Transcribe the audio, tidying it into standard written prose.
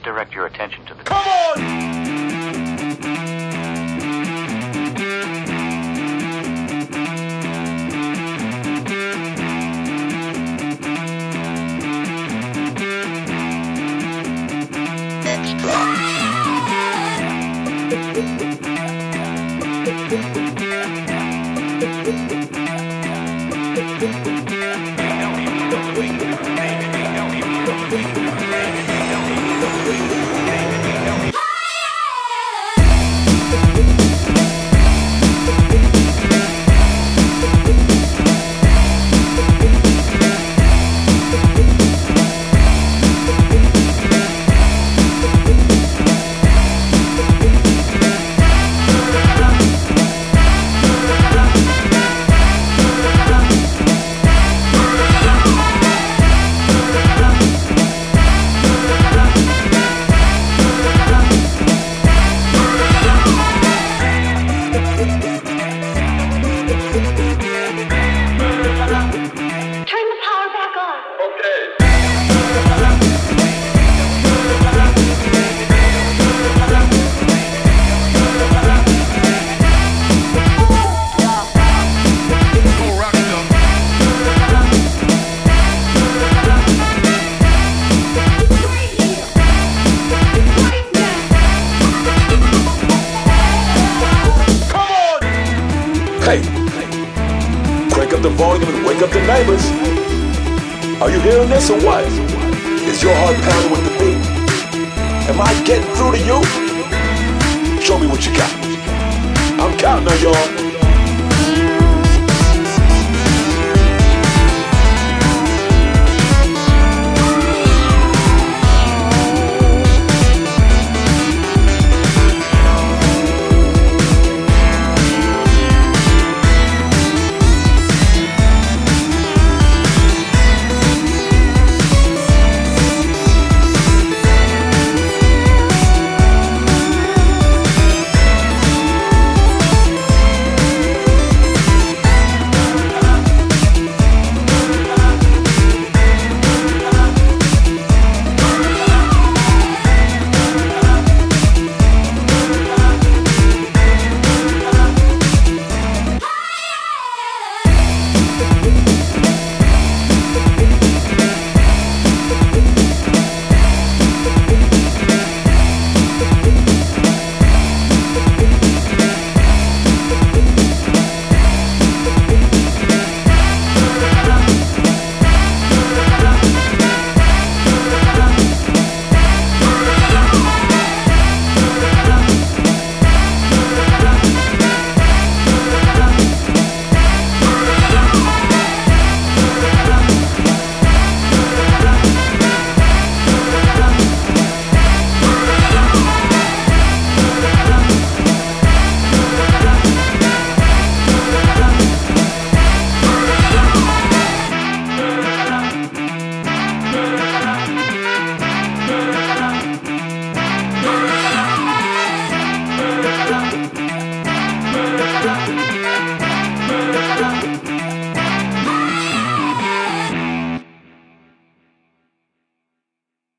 Please direct your attention to the... Come on! Hey, crank up the volume and wake up the neighbors. Are you hearing this or what? Is your heart pounding with the beat? Am I getting through to you? Show me what you got. I'm counting on y'all.